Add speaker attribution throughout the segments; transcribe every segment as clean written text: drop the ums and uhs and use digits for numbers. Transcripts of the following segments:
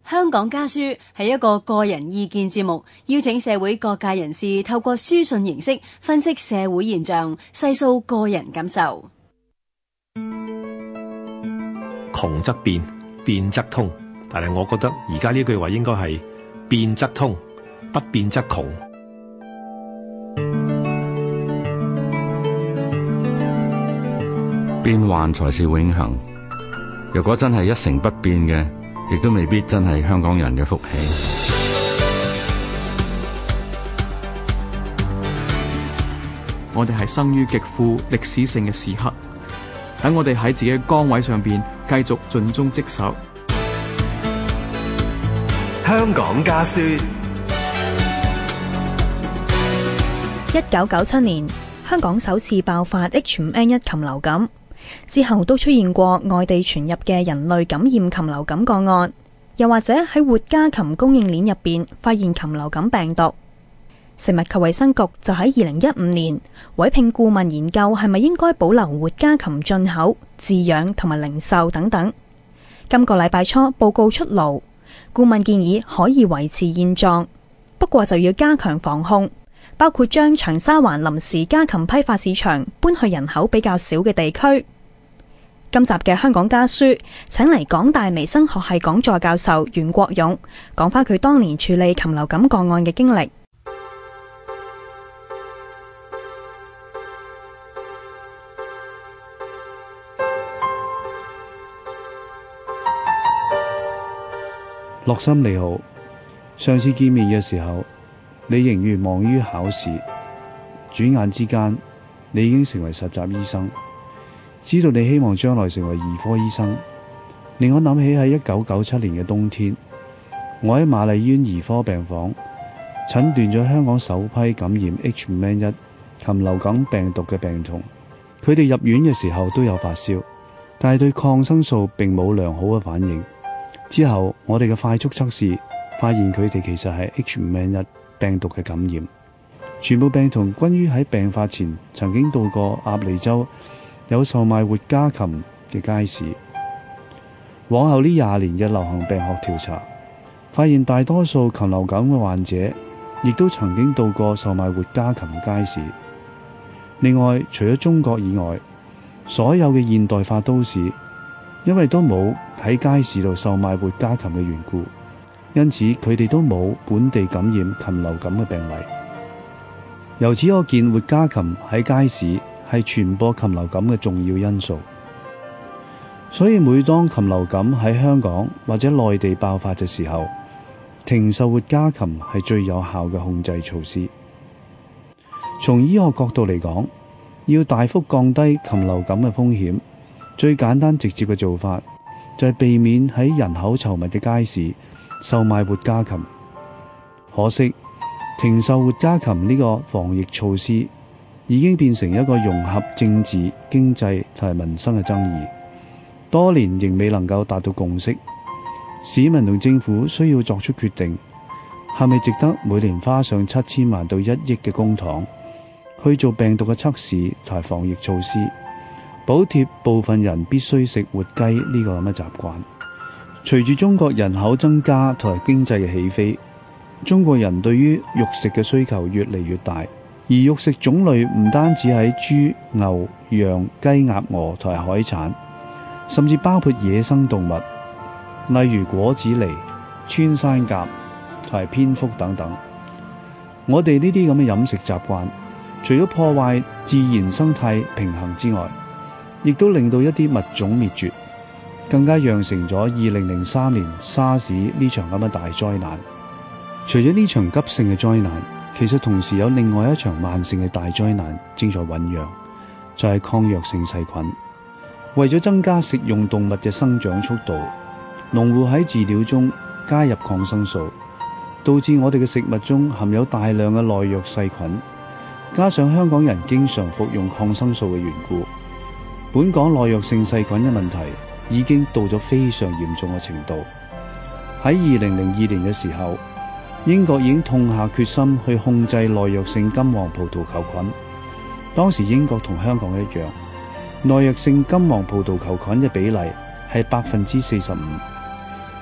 Speaker 1: 香港家書係一個個人意見節目，邀請社會各界人士透過書信形式分析社會現象，細數個人感受。
Speaker 2: 窮則變，變則通，但係我覺得而家呢句話應該係變則通，不變則窮。
Speaker 3: 變幻才是永恆，如果真係一成不變嘅，亦都未必真係香港人嘅福氣。
Speaker 4: 我哋係生於極富歷史性嘅時刻，等我哋喺自己嘅崗位上邊繼續盡忠職守。
Speaker 5: 香港家書。
Speaker 6: 1997年，香港首次爆發 H5N1 禽流感。之後都出現過外地傳入嘅人類感染禽流感個案，又或者喺活家禽供應鏈入邊發現禽流感病毒。食物及衛生局就喺2015年委聘顧問研究係咪應該保留活家禽進口、飼養同埋零售等等。今個禮拜初報告出爐，顧問建議可以維持現狀，不過就要加強防控，包括將長沙灣臨時家禽批發市場搬去人口比較少嘅地區。今集嘅香港家書，請嚟港大微生學系講座教授袁國勇講返佢當年處理禽流感個案嘅經歷。
Speaker 7: 樂心你好，上次見面嘅時候，你仍然忙於考試，轉眼之間，你已經成為實習醫生。知道你希望將來成為兒科醫生，令我諗起喺1997年嘅冬天，我喺瑪麗醫院兒科病房診斷咗香港首批感染 H5N1 禽流感病毒嘅病童。佢哋入院嘅時候都有發燒，但係對抗生素並冇良好嘅反應。之後我哋嘅快速測試發現佢哋其實係 H5N1 病毒嘅感染。全部病童均於喺病發前曾經到過鴨脷洲有售賣活家禽嘅街市。往後呢20年嘅流行病學調查，發現大多數禽流感嘅患者亦都曾經到過售賣活家禽街市。另外，除咗中國以外，所有嘅現代化都市因為都冇喺街市度售賣活家禽嘅緣故，因此佢哋都冇本地感染禽流感嘅病例。由此可見，活家禽喺街市係傳播禽流感嘅重要因素。所以每當禽流感喺香港或者內地爆發嘅時候，停售活家禽係最有效嘅控制措施。從醫學角度嚟講，要大幅降低禽流感嘅風險，最簡單直接嘅做法就係避免喺人口稠密嘅街市售賣活家禽。可惜停售活家禽呢個防疫措施已經變成一個融合政治、經濟同埋民生嘅爭議，多年仍未能夠達到共識。市民同政府需要作出決定，係咪值得每年花上7000萬到1億嘅公帑去做病毒嘅測試同埋防疫措施，補貼部分人必須食活雞呢個咁嘅習慣。隨住中國人口增加同埋經濟嘅起飛，中國人對於肉食嘅需求越嚟越大，而肉食種類唔單止喺豬、牛、羊、雞、鴨、鵝同埋海產，甚至包括野生動物，例如果子狸、穿山甲同埋蝙蝠等等。我哋呢啲咁嘅飲食習慣，除咗破壞自然生態平衡之外，亦都令到一啲物種滅絕，更加釀成咗2003年沙士呢場咁嘅大災難。除咗呢場急性嘅災難，其實同時有另外一場慢性嘅大災難正在醞釀，就係抗藥性細菌。為咗增加食用動物嘅生長速度，農戶喺飼料中加入抗生素，導致我哋嘅食物中含有大量嘅耐藥細菌。加上香港人經常服用抗生素嘅緣故，本港耐藥性細菌嘅問題已經到咗非常嚴重嘅程度。喺2002年嘅時候，英國已經痛下決心去控制耐藥性金黃葡萄球菌。當時英國同香港一樣，耐藥性金黃葡萄球菌嘅比例係45%。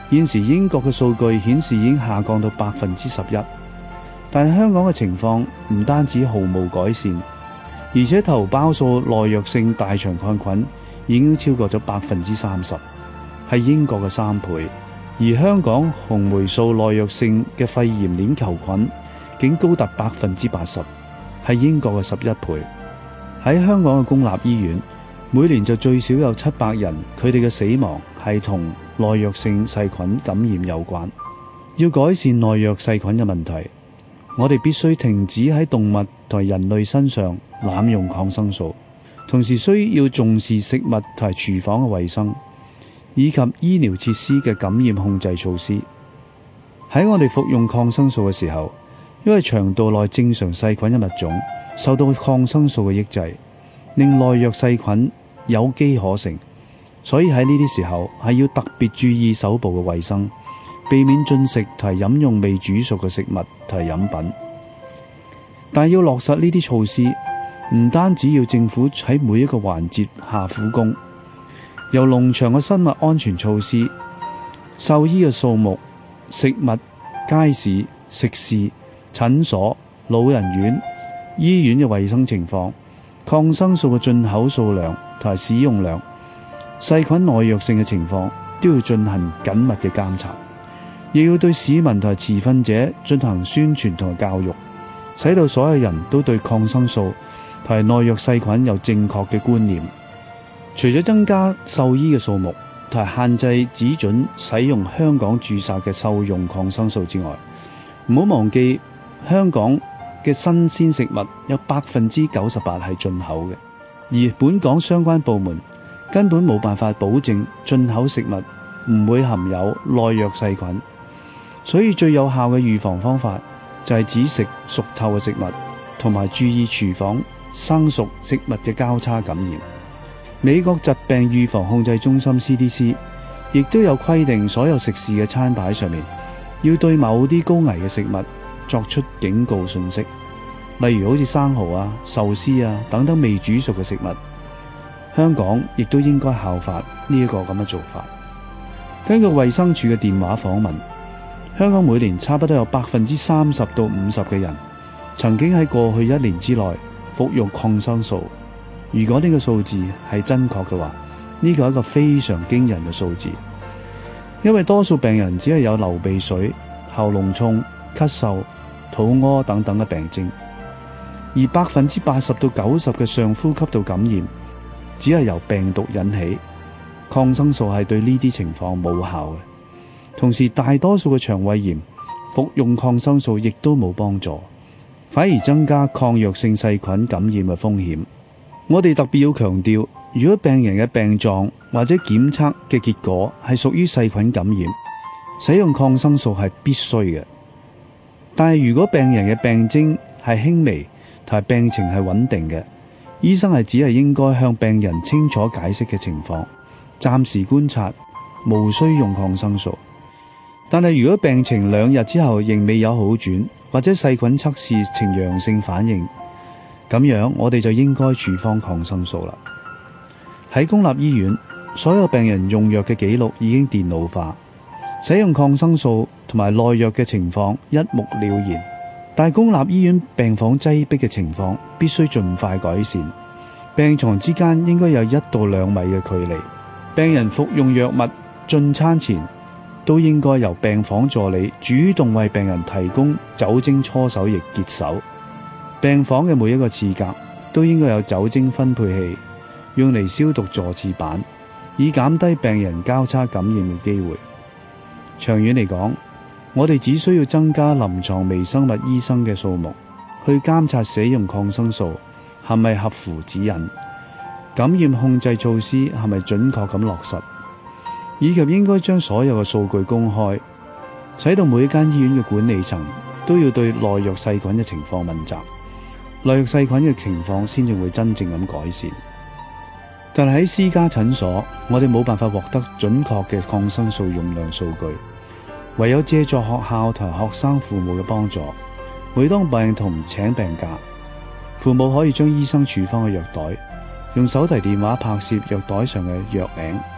Speaker 7: 現時英國嘅數據顯示已經下降到11%，但係香港嘅情況唔單止毫無改善，而且頭孢素耐藥性大腸桿菌已經超過咗30%，係英國嘅3倍。而香港紅霉素耐藥性嘅肺炎鏈球菌竟高達80%，係英國嘅11倍。喺香港嘅公立醫院，每年就最少有700人，佢哋嘅死亡係同耐藥性細菌感染有關。要改善耐藥細菌嘅問題，我哋必須停止喺動物同人類身上濫用抗生素，同時需要重視食物同廚房嘅衛生，以及醫療設施嘅感染控制措施。喺我哋服用抗生素嘅時候，因為腸道內正常細菌嘅物種受到抗生素嘅抑制，令耐藥細菌有機可乘，所以喺呢啲時候係要特別注意手部嘅衛生，避免進食同飲用未煮熟嘅食物同飲品。但要落實呢啲措施，唔單止要政府喺每一個環節下苦功，由農場嘅生物安全措施、獸醫嘅數目、食物、街市、食肆、診所、老人院、醫院嘅衛生情況、抗生素嘅進口數量同埋使用量、細菌耐藥性嘅情況，都要進行緊密嘅監察，亦要對市民同埋持份者進行宣傳同埋教育，使到所有人都對抗生素同埋耐藥細菌有正確嘅觀念。除咗增加獸醫嘅數目同埋限制只准使用香港註冊嘅獸用抗生素之外，唔好忘記香港嘅新鮮食物有98%係進口嘅，而本港相關部門根本冇辦法保證進口食物唔會含有耐藥細菌，所以最有效嘅預防方法就係只食熟透嘅食物，同埋注意廚房生熟食物嘅交叉感染。美國疾病預防控制中心 CDC 亦都有規定，所有食肆嘅餐牌上面要對某啲高危嘅食物作出警告信息，例如好似生蠔啊、壽司啊等等未煮熟嘅食物。香港亦都應該效法呢一個咁嘅做法。根據衛生署嘅電話訪問，香港每年差不多有30%到50%嘅人曾經喺過去1年之內服用抗生素。如果呢個數字係真確嘅話，呢個係一個非常驚人嘅數字，因為多數病人只係有流鼻水、喉嚨痛、咳嗽、肚屙等等嘅病徵，而80%到90%嘅上呼吸道感染只係由病毒引起，抗生素係對呢啲情況冇效嘅。同時大多數嘅腸胃炎服用抗生素亦都冇幫助，反而增加抗藥性細菌感染嘅風險。我哋特別要強調，如果病人嘅病狀或者檢測嘅結果係屬於細菌感染，使用抗生素係必須嘅。但係如果病人嘅病徵係輕微同埋病情係穩定嘅，醫生係只係應該向病人清楚解釋嘅情況，暫時觀察，無需用抗生素。但係如果病情2日之後仍未有好轉，或者細菌測試呈陽性反應，咁樣我哋就應該處方抗生素啦。喺公立醫院，所有病人用藥嘅記錄已經電腦化，使用抗生素同埋耐藥嘅情況一目了然。但係公立醫院病房擠迫嘅情況必須盡快改善，病床之間應該有1到2米嘅距離，病人服用藥物進餐前都應該由病房助理主動為病人提供酒精搓手液潔手。病房嘅每一個廁格都應該有酒精分配器，用嚟消毒坐廁板，以減低病人交叉感染嘅機會。長遠嚟講，我哋只需要增加臨床微生物醫生嘅數目，去監察使用抗生素係咪合乎指引，感染控制措施係咪準確咁落實，以及應該將所有嘅數據公開，使到每一間醫院嘅管理層都要對耐藥細菌嘅情況問責，耐藥細菌嘅情況先至會真正咁改善。但係喺私家診所，我哋冇辦法獲得準確嘅抗生素用量數據，唯有借助學校同學生父母嘅幫助。每當病童請病假，父母可以將醫生處方嘅藥袋用手提電話拍攝藥袋上嘅藥名，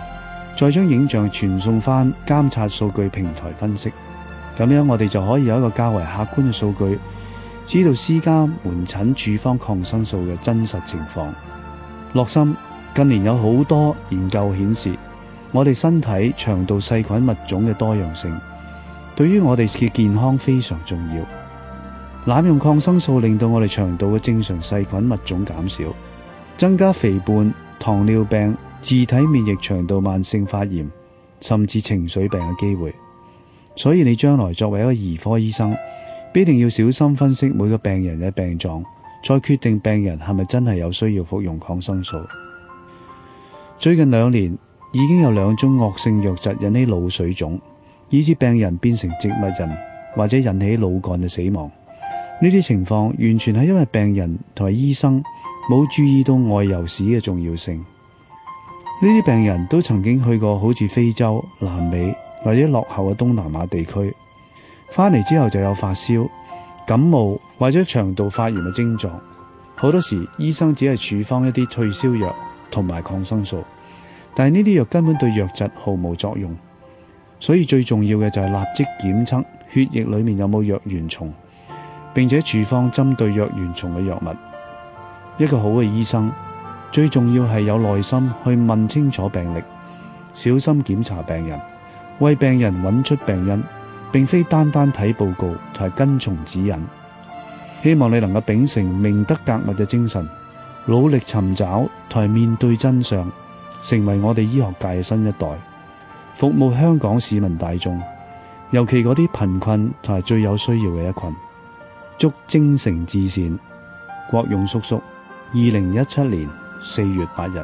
Speaker 7: 再將影像傳送返監察數據平台分析。咁樣我哋就可以有一個較為客觀嘅數據，知道私家門診處方抗生素嘅真實情況。樂心，近年有好多研究顯示，我哋身體腸道細菌物種嘅多樣性對於我哋嘅健康非常重要。濫用抗生素令到我哋腸道嘅正常細菌物種減少，增加肥胖、糖尿病、自體免疫腸道慢性發炎，甚至情緒病嘅機會。所以你將來作為一個兒科醫生，必定要小心分析每個病人嘅病狀，再決定病人係咪真係有需要服用抗生素。最近2年已經有2宗惡性瘧疾引起腦水腫，以致病人變成植物人，或者引起腦幹嘅死亡。呢啲情況完全係因為病人同埋醫生冇注意到外遊史嘅重要性。呢啲病人都曾經去過好似非洲、南美或者落後嘅東南亞地區，翻嚟之後就有發燒、感冒或者腸道發炎嘅症狀。好多時醫生只係處方一啲退燒藥同埋抗生素，但係呢啲藥根本對瘧疾毫無作用。所以最重要嘅就係立即檢測血液裏面有冇瘧原蟲，並且處方針對瘧原蟲嘅藥物。一個好嘅醫生最重要係有耐心去問清楚病歷，小心檢查病人，為病人揾出病因，並非單單睇報告同埋跟從指引。希望你能夠秉承明德格物嘅精神，努力尋找同埋面對真相，成為我哋醫學界嘅新一代，服務香港市民大眾，尤其嗰啲貧困同埋最有需要嘅一群。祝精誠至善，國勇叔叔。2017年4月8日。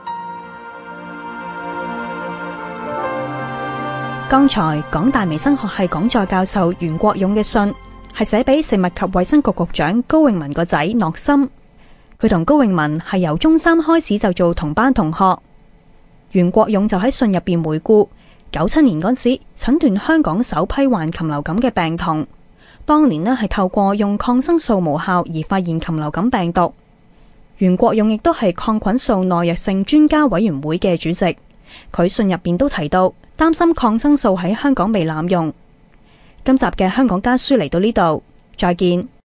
Speaker 6: 剛才港大微生學系講座教授袁國勇嘅信係寫俾食物及衛生局局長高永文個仔樂心。佢同高永文係由中三開始就做同班同學。袁國勇就喺信入邊回顧97年嗰時診斷香港首批患禽流感嘅病童，當年係透過用抗生素無效而發現禽流感病毒。袁國勇亦都係抗菌素耐藥性專家委員會嘅主席，佢信入邊都提到擔心抗生素喺香港被濫用。今集嘅香港家書嚟到呢度，再見。